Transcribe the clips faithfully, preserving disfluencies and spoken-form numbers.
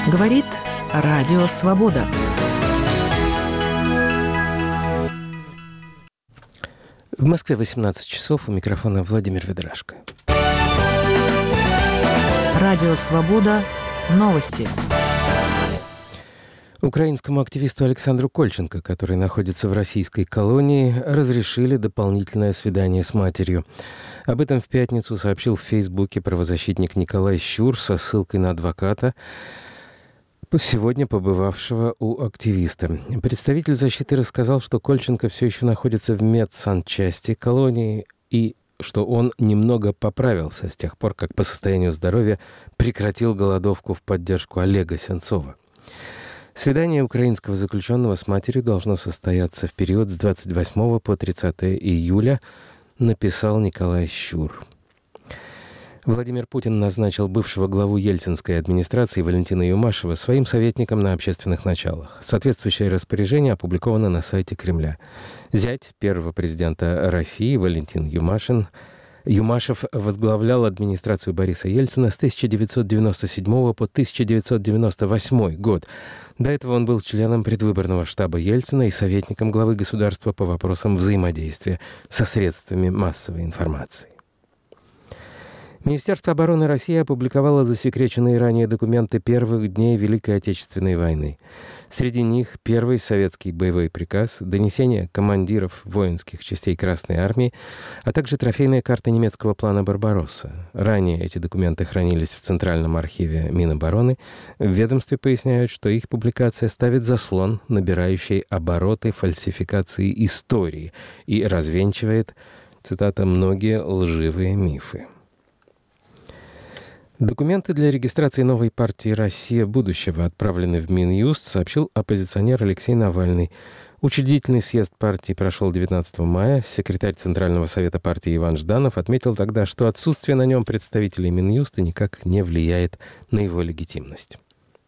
Говорит Радио Свобода. В Москве восемнадцать часов, у микрофона Владимир Ведрашко. Радио Свобода. Новости. Украинскому активисту Александру Кольченко, который находится в российской колонии, разрешили дополнительное свидание с матерью. Об этом в пятницу сообщил в Фейсбуке правозащитник Николай Щур со ссылкой на адвоката, сегодня побывавшего у активиста. Представитель защиты рассказал, что Кольченко все еще находится в медсанчасти колонии и что он немного поправился с тех пор, как по состоянию здоровья прекратил голодовку в поддержку Олега Сенцова. Свидание украинского заключенного с матерью должно состояться в период с двадцать восьмого по тридцатое июля, написал Николай Щур. Владимир Путин назначил бывшего главу ельцинской администрации Валентина Юмашева своим советником на общественных началах. Соответствующее распоряжение опубликовано на сайте Кремля. Зять первого президента России Валентин Юмашин Юмашев возглавлял администрацию Бориса Ельцина с тысяча девятьсот девяносто седьмого по тысяча девятьсот девяносто восьмой год. До этого он был членом предвыборного штаба Ельцина и советником главы государства по вопросам взаимодействия со средствами массовой информации. Министерство обороны России опубликовало засекреченные ранее документы первых дней Великой Отечественной войны. Среди них первый советский боевой приказ, донесения командиров воинских частей Красной Армии, а также трофейная карта немецкого плана «Барбаросса». Ранее эти документы хранились в Центральном архиве Минобороны. В ведомстве поясняют, что их публикация ставит заслон, набирающий обороты фальсификации истории, и развенчивает, цитата, «многие лживые мифы». Документы для регистрации новой партии «Россия будущего» отправлены в Минюст, сообщил оппозиционер Алексей Навальный. Учредительный съезд партии прошел девятнадцатого мая. Секретарь Центрального совета партии Иван Жданов отметил тогда, что отсутствие на нем представителей Минюста никак не влияет на его легитимность.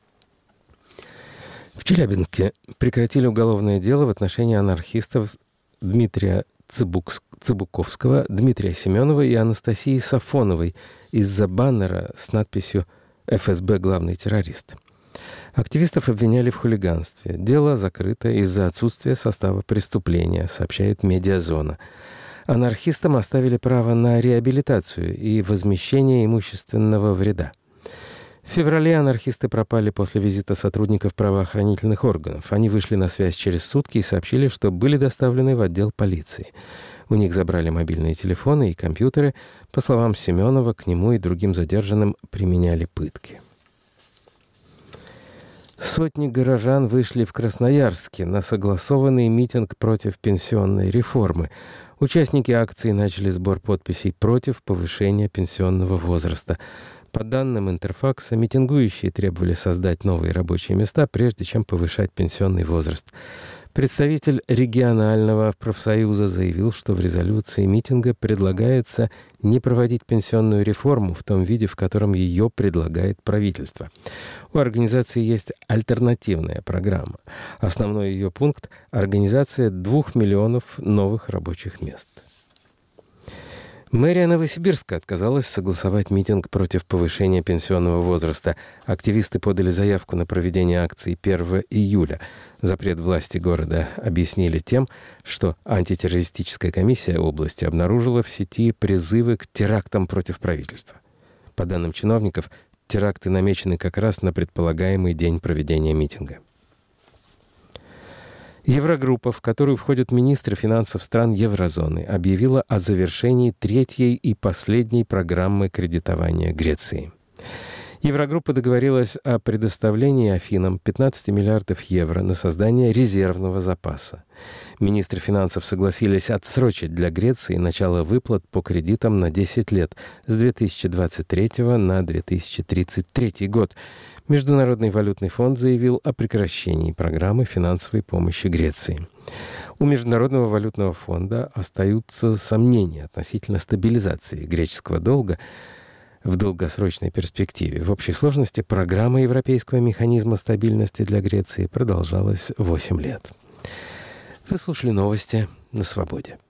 В Челябинске прекратили уголовное дело в отношении анархистов Дмитрия Цыбуковского, Дмитрия Семенова и Анастасии Сафоновой из-за баннера с надписью «эф эс бэ главный террорист». Активистов обвиняли в хулиганстве. Дело закрыто из-за отсутствия состава преступления, сообщает «Медиазона». Анархистам оставили право на реабилитацию и возмещение имущественного вреда. В феврале анархисты пропали после визита сотрудников правоохранительных органов. Они вышли на связь через сутки и сообщили, что были доставлены в отдел полиции. У них забрали мобильные телефоны и компьютеры. По словам Семенова, к нему и другим задержанным применяли пытки. Сотни горожан вышли в Красноярске на согласованный митинг против пенсионной реформы. Участники акции начали сбор подписей против повышения пенсионного возраста. По данным Интерфакса, митингующие требовали создать новые рабочие места, прежде чем повышать пенсионный возраст. Представитель регионального профсоюза заявил, что в резолюции митинга предлагается не проводить пенсионную реформу в том виде, в котором ее предлагает правительство. У организации есть альтернативная программа. Основной ее пункт – организация двух миллионов новых рабочих мест. Мэрия Новосибирска отказалась согласовать митинг против повышения пенсионного возраста. Активисты подали заявку на проведение акции первого июля. Запрет власти города объяснили тем, что антитеррористическая комиссия области обнаружила в сети призывы к терактам против правительства. По данным чиновников, теракты намечены как раз на предполагаемый день проведения митинга. Еврогруппа, в которую входят министры финансов стран еврозоны, объявила о завершении третьей и последней программы кредитования Греции. Еврогруппа договорилась о предоставлении Афинам пятнадцати миллиардов евро на создание резервного запаса. Министры финансов согласились отсрочить для Греции начало выплат по кредитам на десять лет с две тысячи двадцать третьего на две тысячи тридцать третий год. Международный валютный фонд заявил о прекращении программы финансовой помощи Греции. У Международного валютного фонда остаются сомнения относительно стабилизации греческого долга в долгосрочной перспективе. В общей сложности программа Европейского механизма стабильности для Греции продолжалась восемь лет. Вы слушали новости на Свободе.